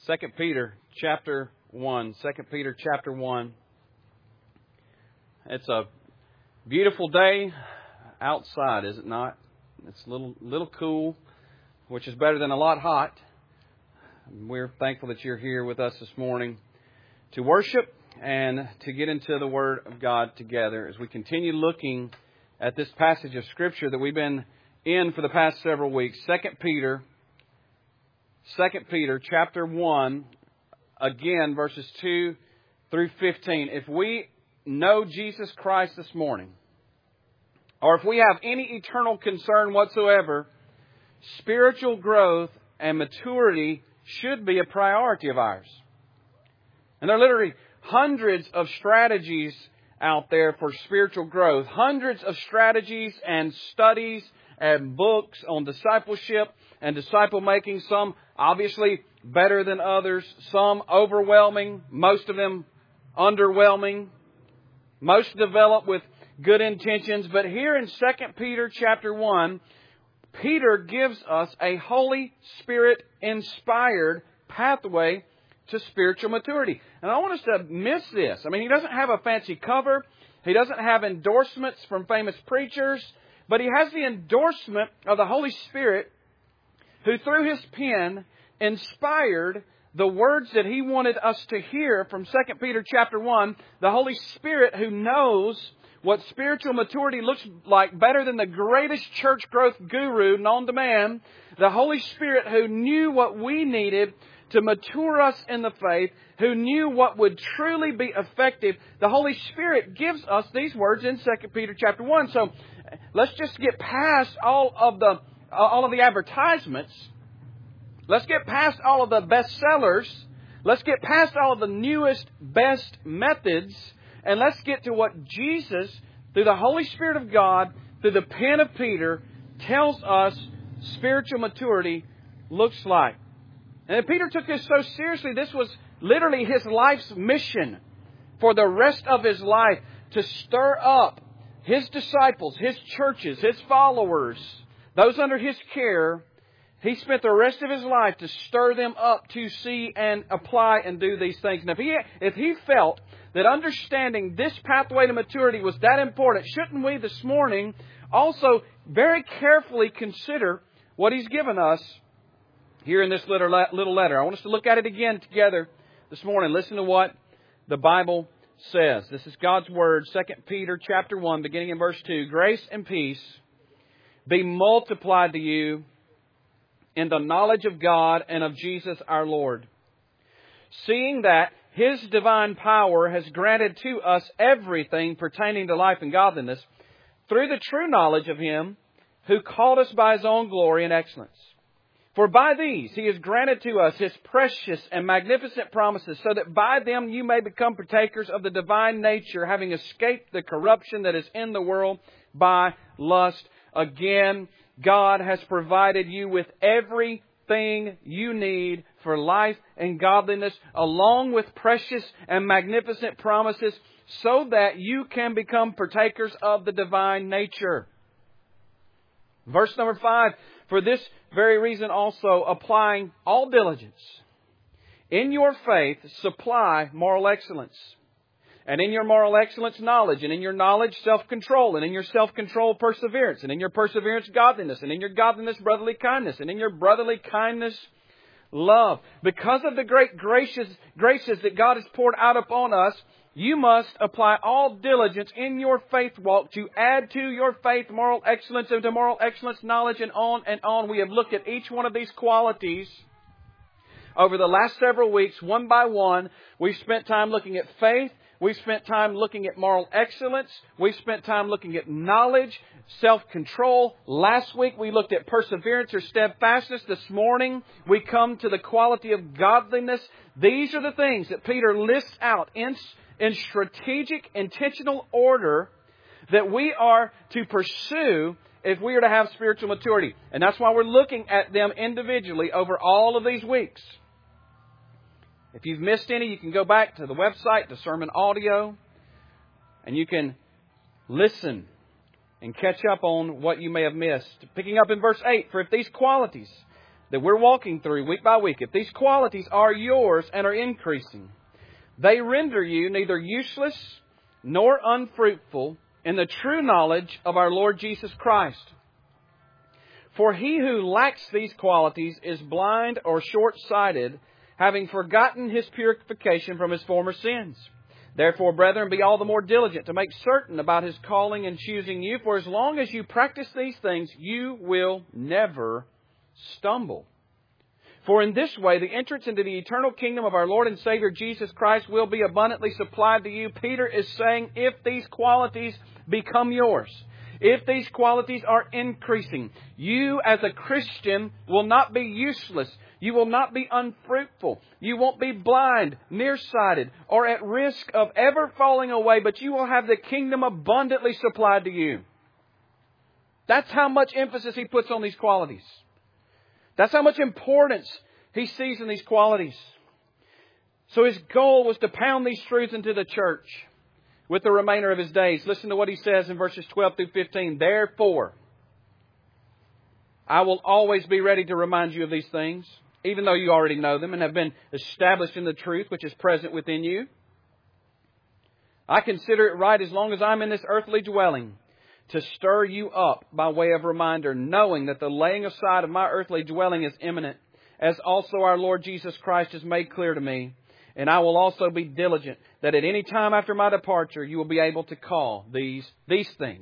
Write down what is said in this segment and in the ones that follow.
2 Peter chapter 1. 2 Peter chapter 1. It's a beautiful day outside, is it not? It's a little cool, which is better than a lot hot. We're thankful that you're here with us this morning to worship and to get into the Word of God together as we continue looking at this passage of Scripture that we've been in for the past several weeks. 2 Peter chapter 1, again, verses 2 through 15. If we know Jesus Christ this morning, or if we have any eternal concern whatsoever, spiritual growth and maturity should be a priority of ours. And there are literally hundreds of strategies out there for spiritual growth. Hundreds of strategies and studies and books on discipleship and disciple making. Some obviously better than others. Some overwhelming. Most of them underwhelming. Most developed with good intentions. But here in 2 Peter chapter 1, Peter gives us a Holy Spirit inspired pathway to spiritual maturity. And I want us to miss this. I mean, he doesn't have a fancy cover. He doesn't have endorsements from famous preachers. But he has the endorsement of the Holy Spirit, who through His pen inspired the words that He wanted us to hear from 2 Peter chapter 1. The Holy Spirit who knows what spiritual maturity looks like better than the greatest church growth guru known to man. The Holy Spirit who knew what we needed to mature us in the faith, who knew what would truly be effective. The Holy Spirit gives us these words in 2 Peter chapter 1. So let's just get past all of the advertisements. Let's get past all of the bestsellers. Let's get past all of the newest, best methods. And let's get to what Jesus, through the Holy Spirit of God, through the pen of Peter, tells us spiritual maturity looks like. And Peter took this so seriously, this was literally his life's mission for the rest of his life, to stir up his disciples, his churches, his followers, those under his care. He spent the rest of his life to stir them up to see and apply and do these things. And if he felt that understanding this pathway to maturity was that important, shouldn't we this morning also very carefully consider what he's given us here in this little letter? I want us to look at it again together this morning. Listen to what the Bible says. This is God's Word, 2 Peter chapter 1, beginning in verse 2. Grace and peace be multiplied to you in the knowledge of God and of Jesus our Lord, seeing that His divine power has granted to us everything pertaining to life and godliness through the true knowledge of Him who called us by His own glory and excellence. For by these He has granted to us His precious and magnificent promises, so that by them you may become partakers of the divine nature, having escaped the corruption that is in the world by lust. Again, God has provided you with everything you need for life and godliness, along with precious and magnificent promises, so that you can become partakers of the divine nature. Verse number 5, for this very reason also, applying all diligence, in your faith supply moral excellence, and in your moral excellence knowledge, and in your knowledge self-control, and in your self-control perseverance, and in your perseverance godliness, and in your godliness brotherly kindness, and in your brotherly kindness love. Because of the great graces that God has poured out upon us, you must apply all diligence in your faith walk to add to your faith moral excellence, and to moral excellence knowledge, and on and on. We have looked at each one of these qualities over the last several weeks, one by one. We've spent time looking at faith. We've spent time looking at moral excellence. We've spent time looking at knowledge, self-control. Last week we looked at perseverance or steadfastness. This morning we come to the quality of godliness. These are the things that Peter lists out in strategic, intentional order that we are to pursue if we are to have spiritual maturity. And that's why we're looking at them individually over all of these weeks. If you've missed any, you can go back to the website, to sermon audio, and you can listen and catch up on what you may have missed. Picking up in verse 8, for if these qualities that we're walking through week by week, if these qualities are yours and are increasing, they render you neither useless nor unfruitful in the true knowledge of our Lord Jesus Christ. For he who lacks these qualities is blind or short-sighted, having forgotten his purification from his former sins. Therefore, brethren, be all the more diligent to make certain about His calling and choosing you. For as long as you practice these things, you will never stumble. For in this way, the entrance into the eternal kingdom of our Lord and Savior Jesus Christ will be abundantly supplied to you. Peter is saying, if these qualities become yours, if these qualities are increasing, you as a Christian will not be useless. You will not be unfruitful. You won't be blind, nearsighted, or at risk of ever falling away, but you will have the kingdom abundantly supplied to you. That's how much emphasis he puts on these qualities. That's how much importance he sees in these qualities. So his goal was to pound these truths into the church with the remainder of his days. Listen to what he says in verses 12 through 15. Therefore, I will always be ready to remind you of these things, even though you already know them and have been established in the truth which is present within you. I consider it right, as long as I'm in this earthly dwelling, to stir you up by way of reminder, knowing that the laying aside of my earthly dwelling is imminent, as also our Lord Jesus Christ has made clear to me. And I will also be diligent that at any time after my departure, you will be able to call these things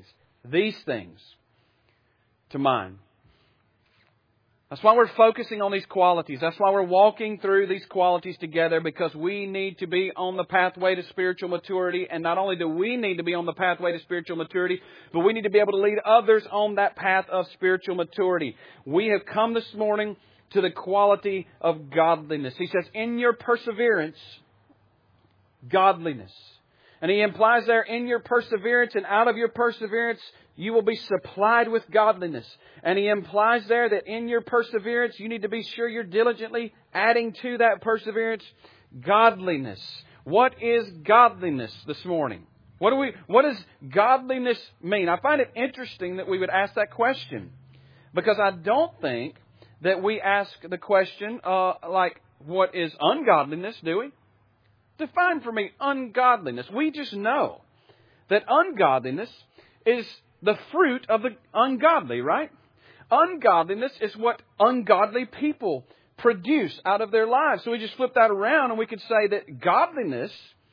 to mind. That's why we're focusing on these qualities. That's why we're walking through these qualities together, because we need to be on the pathway to spiritual maturity. And not only do we need to be on the pathway to spiritual maturity, but we need to be able to lead others on that path of spiritual maturity. We have come this morning to the quality of godliness. He says, in your perseverance, godliness. And he implies there, in your perseverance and out of your perseverance, you will be supplied with godliness. And he implies there that in your perseverance, you need to be sure you're diligently adding to that perseverance godliness. What is godliness this morning? What does godliness mean? I find it interesting that we would ask that question, because I don't think that we ask the question like, what is ungodliness, do we? Define for me ungodliness. We just know that ungodliness is the fruit of the ungodly, right? Ungodliness is what ungodly people produce out of their lives. So we just flip that around and we could say that godliness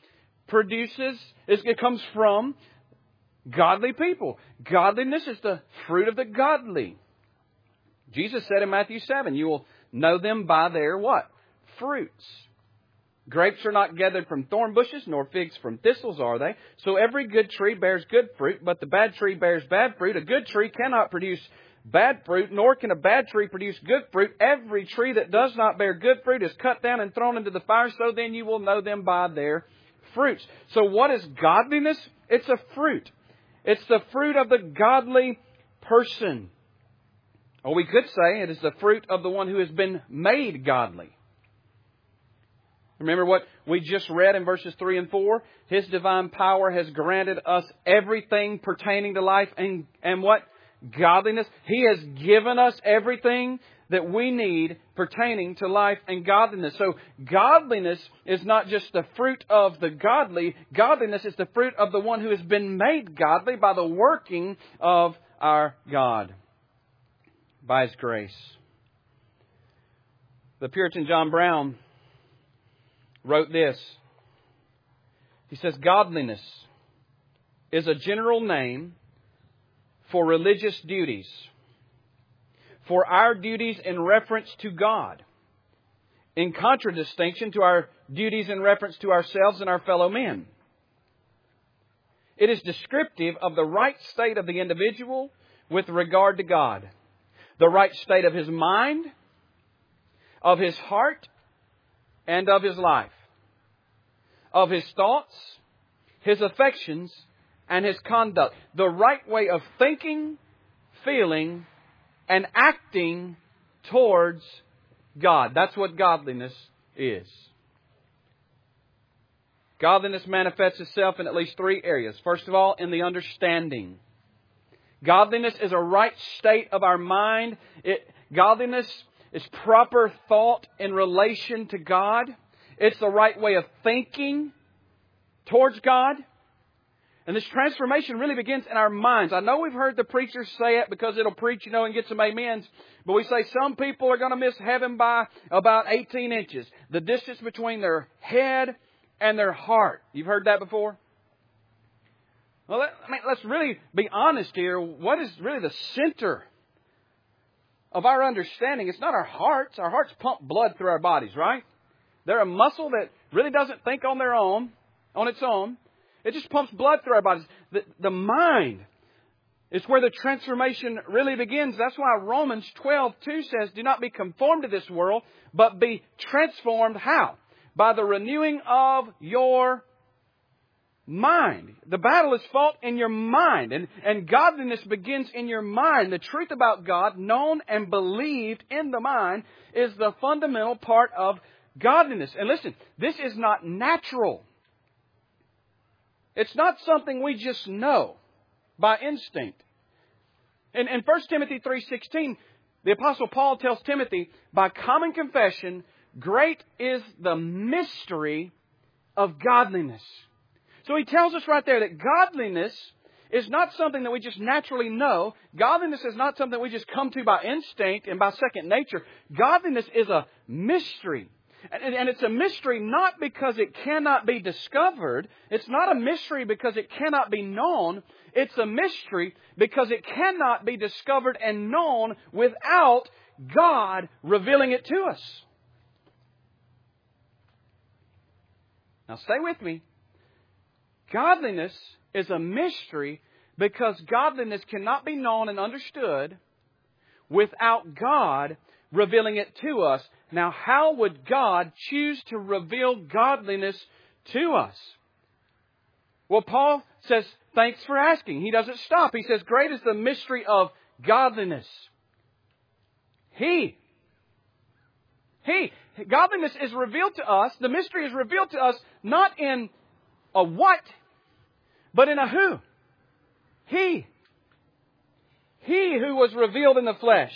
it comes from godly people. Godliness is the fruit of the godly. Jesus said in Matthew 7, you will know them by their what? Fruits. Grapes are not gathered from thorn bushes, nor figs from thistles, are they? So every good tree bears good fruit, but the bad tree bears bad fruit. A good tree cannot produce bad fruit, nor can a bad tree produce good fruit. Every tree that does not bear good fruit is cut down and thrown into the fire, so then you will know them by their fruits. So what is godliness? It's a fruit. It's the fruit of the godly person. Or we could say it is the fruit of the one who has been made godly. Remember what we just read in verses 3 and 4? His divine power has granted us everything pertaining to life and what? Godliness. He has given us everything that we need pertaining to life and godliness. So godliness is not just the fruit of the godly. Godliness is the fruit of the one who has been made godly by the working of our God, by His grace. The Puritan John Brown wrote this. He says, godliness is a general name for religious duties, for our duties in reference to God, in contradistinction to our duties in reference to ourselves and our fellow men. It is descriptive of the right state of the individual with regard to God, the right state of his mind, of his heart, and of his life, of his thoughts, his affections, and his conduct. The right way of thinking, feeling, and acting towards God. That's what godliness is. Godliness manifests itself in at least three areas. First of all, in the understanding. Godliness is a right state of our mind. Godliness It's proper thought in relation to God. It's the right way of thinking towards God. And this transformation really begins in our minds. I know we've heard the preachers say it because it'll preach, and get some amens. But we say some people are going to miss heaven by about 18 inches. The distance between their head and their heart. You've heard that before? Well, let's really be honest here. What is really the center of our understanding? It's not our hearts. Our hearts pump blood through our bodies, right? They're a muscle that really doesn't think on its own. It just pumps blood through our bodies. The mind is where the transformation really begins. That's why Romans 12:2 says, do not be conformed to this world, but be transformed. How? By the renewing of your mind. The battle is fought in your mind. And godliness begins in your mind. The truth about God, known and believed in the mind, is the fundamental part of godliness. And listen, this is not natural. It's not something we just know by instinct. In 1 Timothy 3:16, the Apostle Paul tells Timothy, by common confession, great is the mystery of godliness. So he tells us right there that godliness is not something that we just naturally know. Godliness is not something we just come to by instinct and by second nature. Godliness is a mystery. And it's a mystery not because it cannot be discovered. It's not a mystery because it cannot be known. It's a mystery because it cannot be discovered and known without God revealing it to us. Now stay with me. Godliness is a mystery because godliness cannot be known and understood without God revealing it to us. Now, how would God choose to reveal godliness to us? Well, Paul says, thanks for asking. He doesn't stop. He says, great is the mystery of godliness. Godliness is revealed to us. The mystery is revealed to us not in a what, but in a who. He who was revealed in the flesh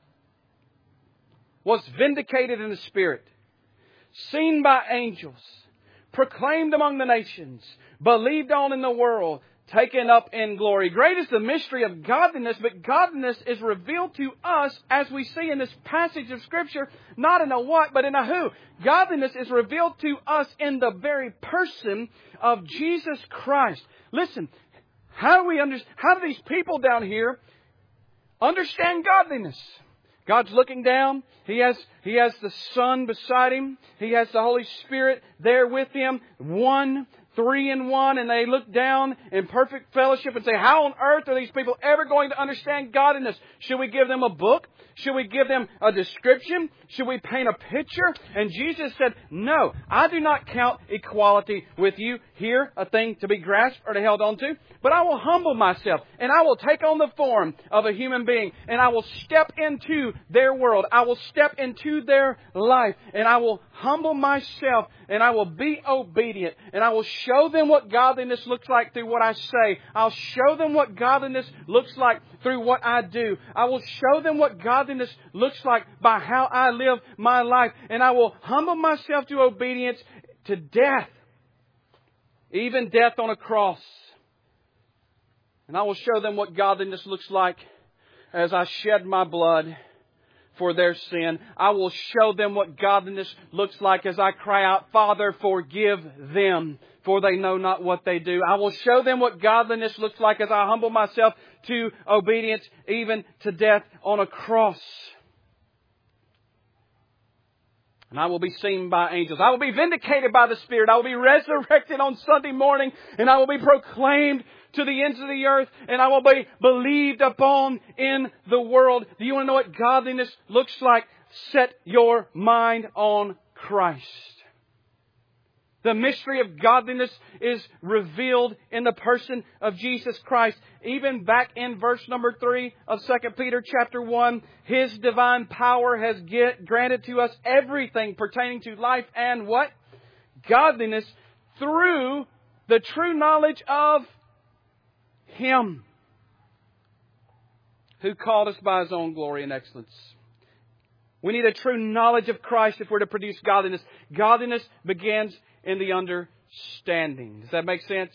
was vindicated in the Spirit, seen by angels, proclaimed among the nations, believed on in the world, taken up in glory. Great is the mystery of godliness, but godliness is revealed to us, as we see in this passage of Scripture, not in a what, but in a who. Godliness is revealed to us in the very person of Jesus Christ. Listen, how do these people down here understand godliness? God's looking down. He has the Son beside Him. He has the Holy Spirit there with Him. 3 in 1. And they look down in perfect fellowship and say, how on earth are these people ever going to understand godliness? Should we give them a book? Should we give them a description? Should we paint a picture? And Jesus said, no, I do not count equality with you here a thing to be grasped or to held on to. But I will humble myself and I will take on the form of a human being and I will step into their world. I will step into their life and I will humble myself and I will be obedient and I will show them what godliness looks like through what I say. I'll show them what godliness looks like through what I do. I will show them what godliness looks like by how I live my life. And I will humble myself to obedience to death. Even death on a cross. And I will show them what godliness looks like as I shed my blood for their sin. I will show them what godliness looks like as I cry out, Father, forgive them, for they know not what they do. I will show them what godliness looks like as I humble myself to obedience, even to death on a cross. And I will be seen by angels. I will be vindicated by the Spirit. I will be resurrected on Sunday morning. And I will be proclaimed to the ends of the earth. And I will be believed upon in the world. Do you want to know what godliness looks like? Set your mind on Christ. The mystery of godliness is revealed in the person of Jesus Christ. Even back in verse number 3 of 2 Peter chapter 1, His divine power has granted to us everything pertaining to life and what? Godliness through the true knowledge of Him who called us by His own glory and excellence. We need a true knowledge of Christ if we're to produce godliness. Godliness begins in the understanding. Does that make sense?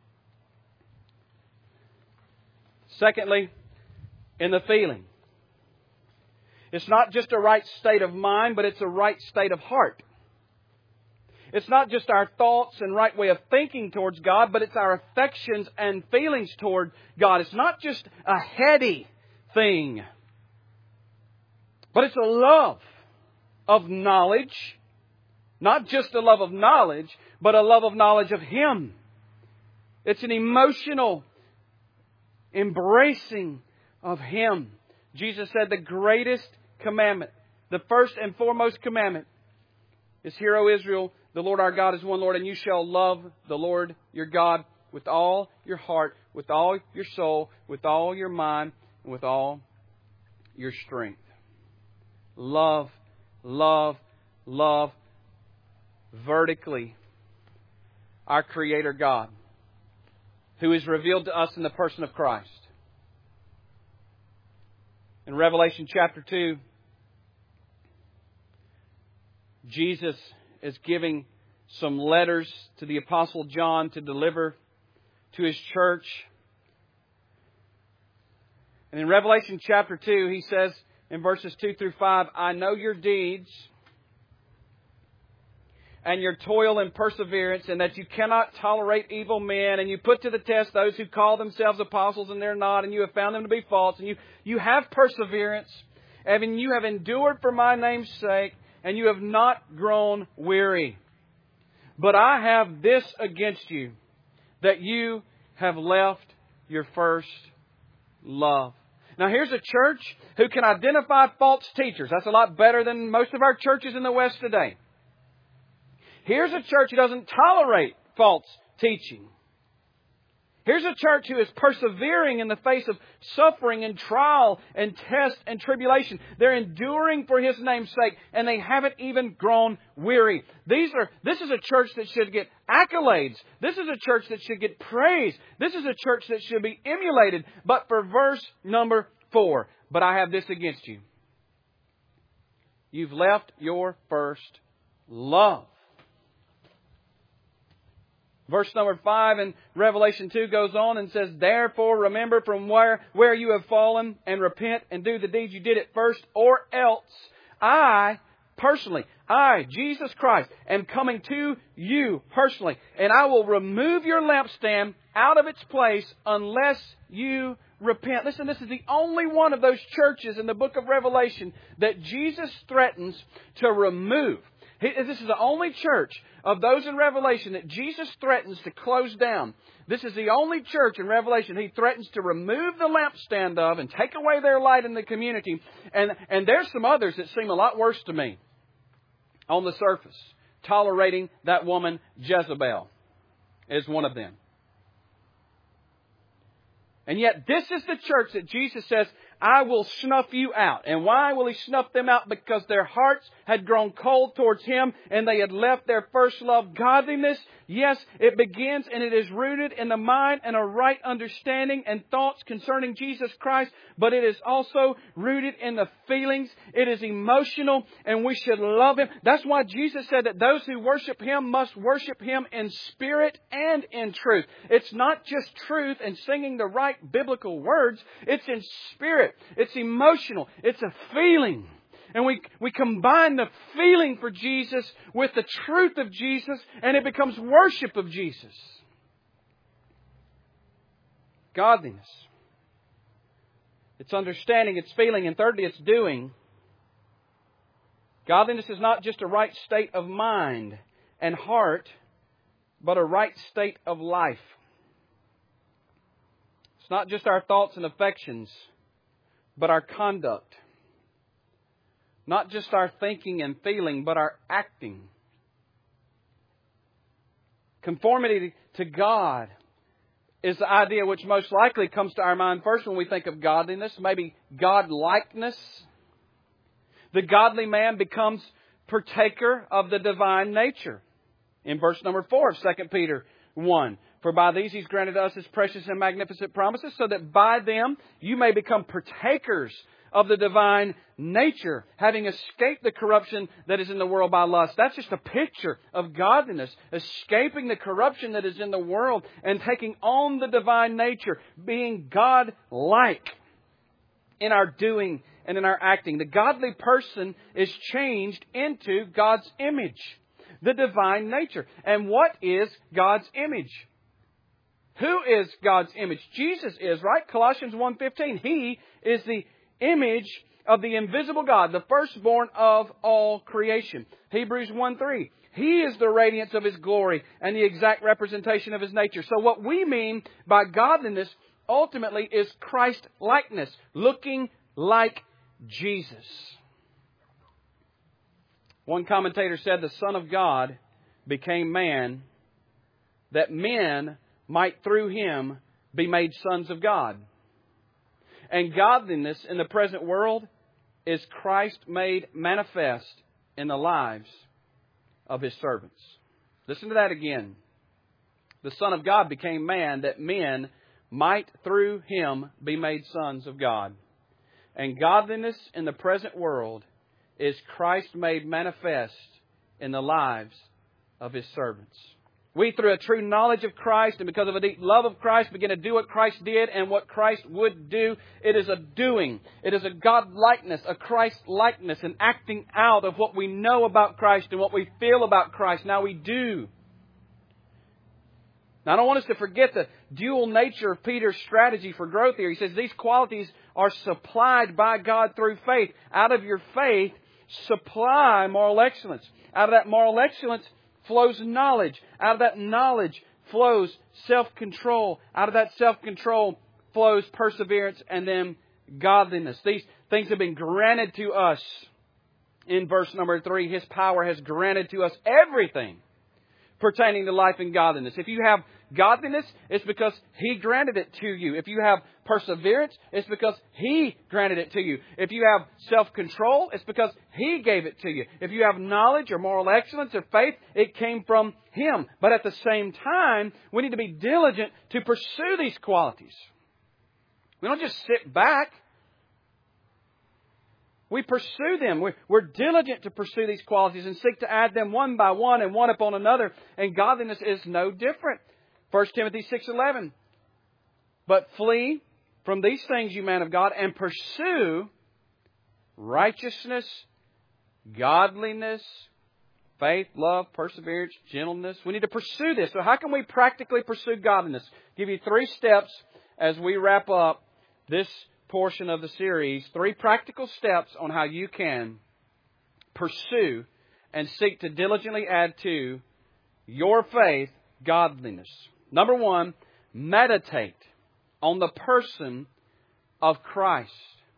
Secondly, in the feeling. It's not just a right state of mind, but it's a right state of heart. It's not just our thoughts and right way of thinking towards God, but it's our affections and feelings toward God. It's not just a heady thing, but it's a love of knowledge. Not just a love of knowledge, but a love of knowledge of Him. It's an emotional embracing of Him. Jesus said the greatest commandment, the first and foremost commandment, is, Hear, O Israel, the Lord our God is one Lord, and you shall love the Lord your God with all your heart, with all your soul, with all your mind, and with all your strength. Love, love, love vertically our Creator God, who is revealed to us in the person of Christ. In Revelation chapter 2, Jesus is giving some letters to the Apostle John to deliver to his church. And in Revelation chapter 2, he says in verses 2 through 5, I know your deeds and your toil and perseverance, and that you cannot tolerate evil men, and you put to the test those who call themselves apostles and they're not, and you have found them to be false, and you have perseverance, and you have endured for my name's sake, and you have not grown weary. But I have this against you, that you have left your first love. Now here's a church who can identify false teachers. That's a lot better than most of our churches in the West today. Here's a church who doesn't tolerate false teaching. Here's a church who is persevering in the face of suffering and trial and test and tribulation. They're enduring for His name's sake, and they haven't even grown weary. This is a church that should get accolades. This is a church that should get praise. This is a church that should be emulated. But for verse number 4, but I have this against you. You've left your first love. Verse number 5 in Revelation 2 goes on and says, therefore remember from where you have fallen, and repent and do the deeds you did at first, or else I, Jesus Christ, am coming to you personally, and I will remove your lampstand out of its place unless you repent. Listen, this is the only one of those churches in the book of Revelation that Jesus threatens to remove. This is the only church of those in Revelation that Jesus threatens to close down. This is the only church in Revelation He threatens to remove the lampstand of and take away their light in the community. And there's some others that seem a lot worse to me on the surface. Tolerating that woman Jezebel is one of them. And yet this is the church that Jesus says, I will snuff you out. And why will He snuff them out? Because their hearts had grown cold towards Him and they had left their first love. Godliness, yes, it begins and it is rooted in the mind and a right understanding and thoughts concerning Jesus Christ. But it is also rooted in the feelings. It is emotional and we should love Him. That's why Jesus said that those who worship Him must worship Him in spirit and in truth. It's not just truth and singing the right biblical words. It's in spirit. It's emotional. It's a feeling. And we combine the feeling for Jesus with the truth of Jesus, and it becomes worship of Jesus. Godliness. It's understanding, it's feeling, and thirdly, it's doing. Godliness is not just a right state of mind and heart, but a right state of life. It's not just our thoughts and affections, but our conduct. Not just our thinking and feeling, but our acting. Conformity to God is the idea which most likely comes to our mind first when we think of godliness, maybe God-likeness. The godly man becomes partaker of the divine nature. In verse number 4 of 2 Peter 1. For by these He's granted us His precious and magnificent promises, so that by them you may become partakers of the divine nature, having escaped the corruption that is in the world by lust. That's just a picture of godliness, escaping the corruption that is in the world and taking on the divine nature, being God-like in our doing and in our acting. The godly person is changed into God's image, the divine nature. And what is God's image? Who is God's image? Jesus is, right? Colossians 1:15. He is the image of the invisible God, the firstborn of all creation. Hebrews 1:3. He is the radiance of His glory and the exact representation of His nature. So what we mean by godliness ultimately is Christ-likeness, looking like Jesus. One commentator said the Son of God became man that men might through Him be made sons of God. And godliness in the present world is Christ made manifest in the lives of His servants. Listen to that again. The Son of God became man that men might through Him be made sons of God. And godliness in the present world is Christ made manifest in the lives of His servants. We, through a true knowledge of Christ and because of a deep love of Christ, begin to do what Christ did and what Christ would do. It is a doing. It is a God-likeness, a Christ-likeness, an acting out of what we know about Christ and what we feel about Christ. Now we do. Now I don't want us to forget the dual nature of Peter's strategy for growth here. He says these qualities are supplied by God through faith. Out of your faith, supply moral excellence. Out of that moral excellence flows knowledge. Out of that knowledge flows self-control. Out of that self-control flows perseverance and then godliness. These things have been granted to us. In verse number 3, His power has granted to us everything pertaining to life and godliness. If you have godliness, it's because He granted it to you. If you have perseverance, it's because He granted it to you. If you have self-control, it's because He gave it to you. If you have knowledge or moral excellence or faith, it came from Him. But at the same time, we need to be diligent to pursue these qualities. We don't just sit back. We pursue them. We're diligent to pursue these qualities and seek to add them one by one and one upon another. And godliness is no different. 1 Timothy 6:11. But flee from these things, you man of God, and pursue righteousness, godliness, faith, love, perseverance, gentleness. We need to pursue this. So how can we practically pursue godliness? I'll give you 3 steps as we wrap up this portion of the series. 3 practical steps on how you can pursue and seek to diligently add to your faith godliness. Number 1, meditate on the person of Christ.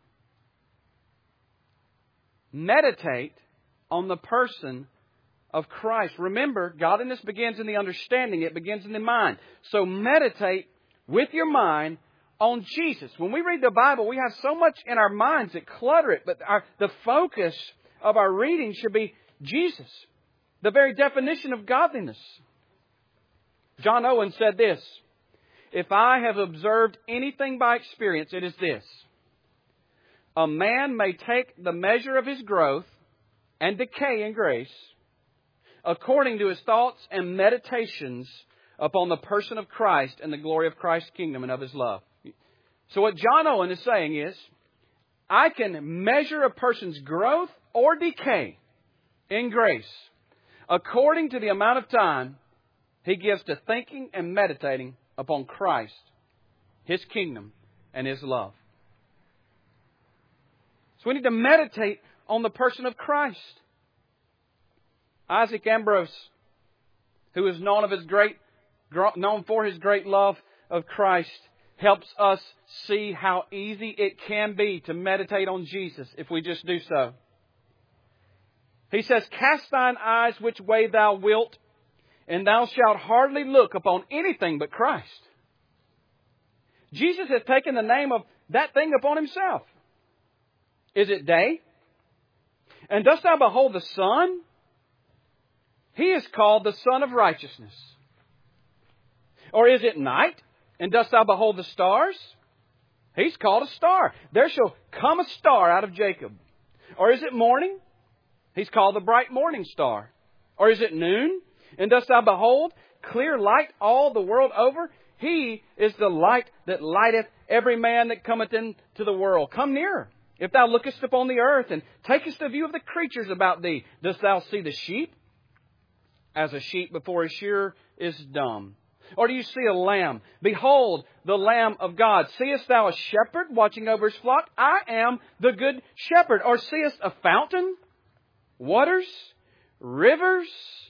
Meditate on the person of Christ. Remember, godliness begins in the understanding. It begins in the mind. So meditate with your mind on Jesus. When we read the Bible, we have so much in our minds that clutter it, but the focus of our reading should be Jesus, the very definition of godliness. John Owen said this: if I have observed anything by experience, it is this: a man may take the measure of his growth and decay in grace according to his thoughts and meditations upon the person of Christ and the glory of Christ's kingdom and of His love. So what John Owen is saying is, I can measure a person's growth or decay in grace according to the amount of time he gives to thinking and meditating upon Christ, His kingdom, and His love. So we need to meditate on the person of Christ. Isaac Ambrose, who is known for his great love of Christ, helps us see how easy it can be to meditate on Jesus if we just do so. He says, cast thine eyes which way thou wilt, and thou shalt hardly look upon anything but Christ. Jesus has taken the name of that thing upon Himself. Is it day? And dost thou behold the sun? He is called the Son of Righteousness. Or is it night? And dost thou behold the stars? He's called a star. There shall come a star out of Jacob. Or is it morning? He's called the bright morning star. Or is it noon? And dost thou behold clear light all the world over? He is the light that lighteth every man that cometh into the world. Come nearer. If thou lookest upon the earth and takest a view of the creatures about thee, dost thou see the sheep? As a sheep before his shearer is dumb. Or do you see a lamb? Behold, the Lamb of God. Seest thou a shepherd watching over his flock? I am the good shepherd. Or seest a fountain? Waters? Rivers?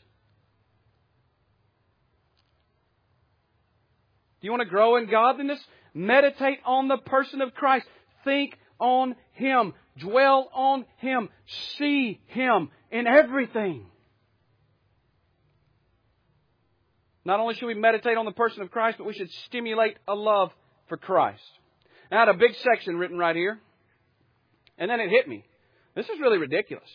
Do you want to grow in godliness? Meditate on the person of Christ. Think on Him. Dwell on Him. See Him in everything. Not only should we meditate on the person of Christ, but we should stimulate a love for Christ. Now, I had a big section written right here. And then it hit me. This is really ridiculous.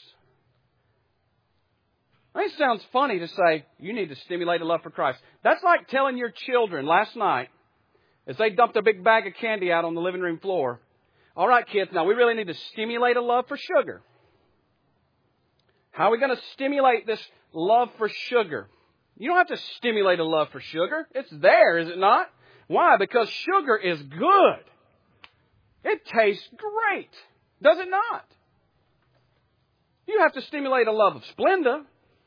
I mean, it sounds funny to say, you need to stimulate a love for Christ. That's like telling your children last night, as they dumped a big bag of candy out on the living room floor, all right, kids, now we really need to stimulate a love for sugar. How are we going to stimulate this love for sugar? You don't have to stimulate a love for sugar. It's there, is it not? Why? Because sugar is good. It tastes great. Does it not? You have to stimulate a love of Splenda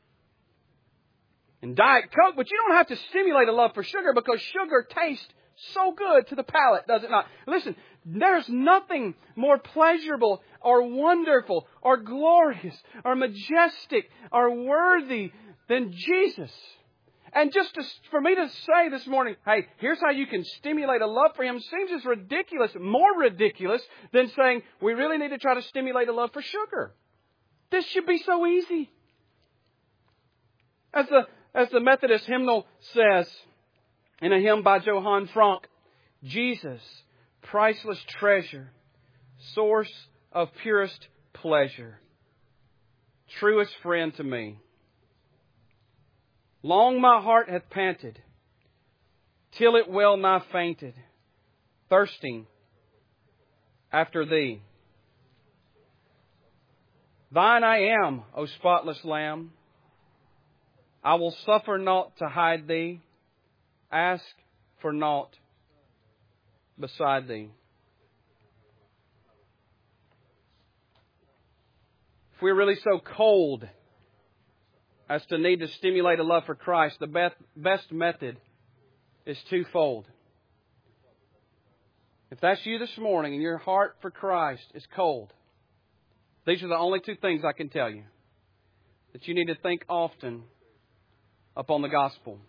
and Diet Coke, but you don't have to stimulate a love for sugar because sugar tastes so good to the palate, does it not? Listen, there's nothing more pleasurable or wonderful or glorious or majestic or worthy than Jesus. And for me to say this morning, hey, here's how you can stimulate a love for Him, seems as ridiculous, more ridiculous than saying we really need to try to stimulate a love for sugar. This should be so easy. As the Methodist hymnal says in a hymn by Johann Frank, Jesus, priceless treasure, source of purest pleasure, truest friend to me. Long my heart hath panted, till it well nigh fainted, thirsting after Thee. Thine I am, O spotless Lamb. I will suffer naught to hide Thee, ask for naught beside Thee. If we're really so cold as to need to stimulate a love for Christ, the best method is twofold. If that's you this morning and your heart for Christ is cold, these are the only two things I can tell you. That you need to think often upon the gospel.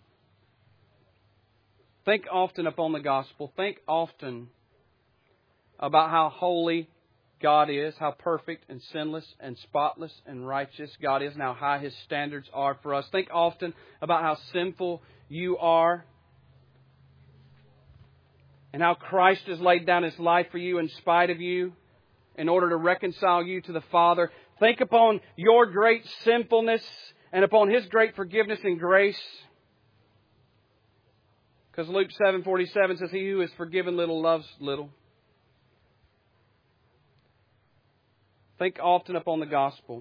Think often upon the gospel. Think often about how holy God is, how perfect and sinless and spotless and righteous God is, and how high His standards are for us. Think often about how sinful you are and how Christ has laid down His life for you in spite of you in order to reconcile you to the Father. Think upon your great sinfulness and upon His great forgiveness and grace. Because Luke 7:47 says, He who is forgiven little loves little. Think often upon the gospel.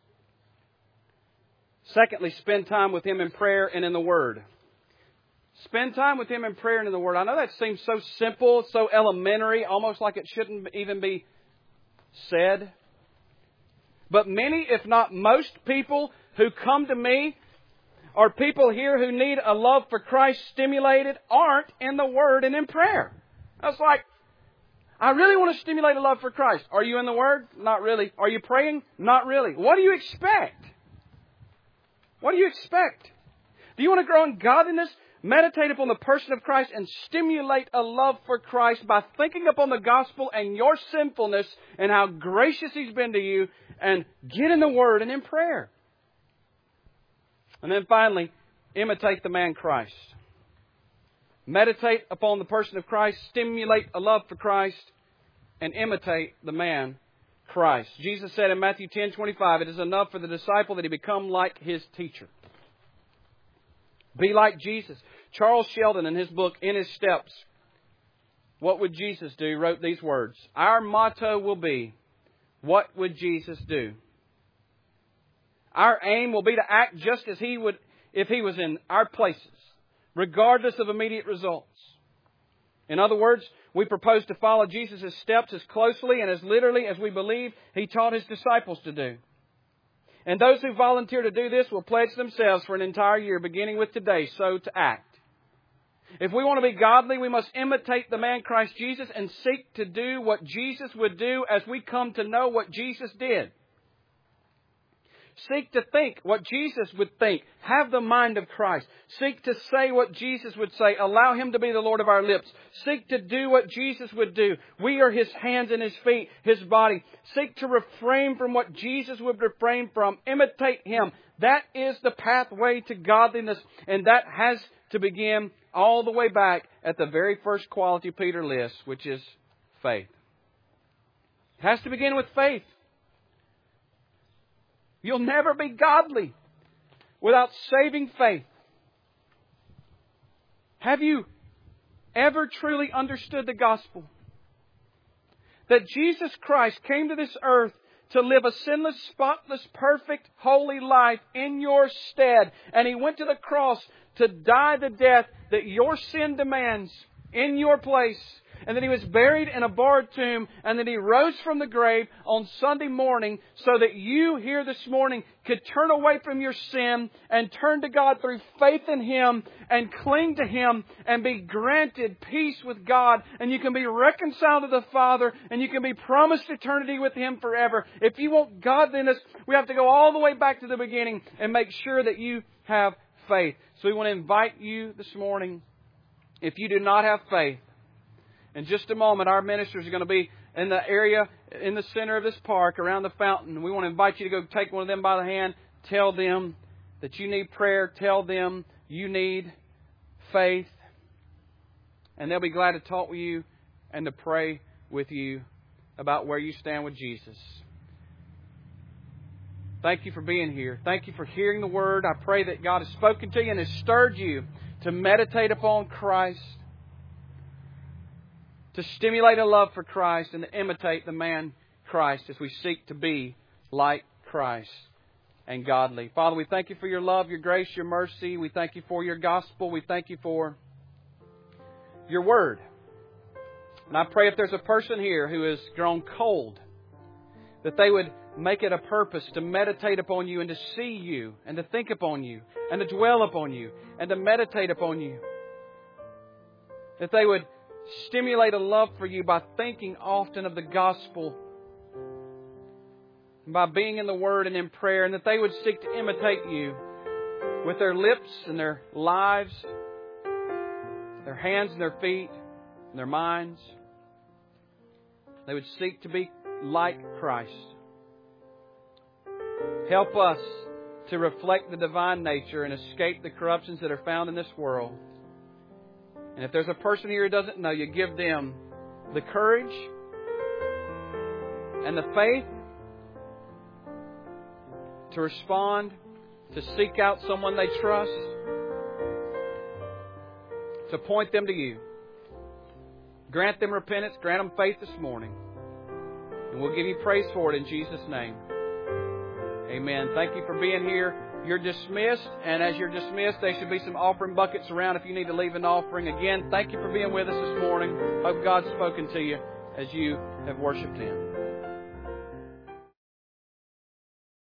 Secondly, spend time with Him in prayer and in the Word. Spend time with Him in prayer and in the Word. I know that seems so simple, so elementary, almost like it shouldn't even be said. But many, if not most people who come to me, or people here who need a love for Christ stimulated, aren't in the Word and in prayer. That's like, I really want to stimulate a love for Christ. Are you in the Word? Not really. Are you praying? Not really. What do you expect? What do you expect? Do you want to grow in godliness? Meditate upon the person of Christ and stimulate a love for Christ by thinking upon the gospel and your sinfulness and how gracious He's been to you, and get in the Word and in prayer. And then finally, imitate the man Christ. Meditate upon the person of Christ, stimulate a love for Christ, and imitate the man Christ. Jesus said in Matthew 10:25, it is enough for the disciple that he become like his teacher. Be like Jesus. Charles Sheldon, in his book, In His Steps, What would Jesus do? Wrote these words. Our motto will be, what would Jesus do? Our aim will be to act just as He would if He was in our places, regardless of immediate results. In other words, we propose to follow Jesus' steps as closely and as literally as we believe He taught His disciples to do. And those who volunteer to do this will pledge themselves for an entire year, beginning with today, so to act. If we want to be godly, we must imitate the man Christ Jesus and seek to do what Jesus would do as we come to know what Jesus did. Seek to think what Jesus would think. Have the mind of Christ. Seek to say what Jesus would say. Allow Him to be the Lord of our lips. Seek to do what Jesus would do. We are His hands and His feet, His body. Seek to refrain from what Jesus would refrain from. Imitate Him. That is the pathway to godliness, and that has to begin all the way back at the very first quality Peter lists, which is faith. It has to begin with faith. You'll never be godly without saving faith. Have you ever truly understood the gospel? That Jesus Christ came to this earth to live a sinless, spotless, perfect, holy life in your stead. And He went to the cross to die the death that your sin demands in your place. And then He was buried in a borrowed tomb. And then He rose from the grave on Sunday morning so that you here this morning could turn away from your sin and turn to God through faith in Him and cling to Him and be granted peace with God. And you can be reconciled to the Father and you can be promised eternity with Him forever. If you want godliness, we have to go all the way back to the beginning and make sure that you have faith. So we want to invite you this morning, if you do not have faith, in just a moment, our ministers are going to be in the area, in the center of this park, around the fountain. We want to invite you to go take one of them by the hand. Tell them that you need prayer. Tell them you need faith. And they'll be glad to talk with you and to pray with you about where you stand with Jesus. Thank you for being here. Thank you for hearing the Word. I pray that God has spoken to you and has stirred you to meditate upon Christ, to stimulate a love for Christ and to imitate the man Christ as we seek to be like Christ and godly. Father, we thank You for Your love, Your grace, Your mercy. We thank You for Your gospel. We thank You for Your Word. And I pray if there's a person here who has grown cold, that they would make it a purpose to meditate upon You and to see You and to think upon You and to dwell upon You and to meditate upon You. That they would stimulate a love for You by thinking often of the gospel, and by being in the Word and in prayer, and that they would seek to imitate You with their lips and their lives, their hands and their feet and their minds. They would seek to be like Christ. Help us to reflect the divine nature and escape the corruptions that are found in this world. And if there's a person here who doesn't know You, give them the courage and the faith to respond, to seek out someone they trust, to point them to You. Grant them repentance, grant them faith this morning. And we'll give You praise for it in Jesus' name. Amen. Thank you for being here. You're dismissed, and as you're dismissed, there should be some offering buckets around if you need to leave an offering. Again, thank you for being with us this morning. Hope God's spoken to you as you have worshiped Him.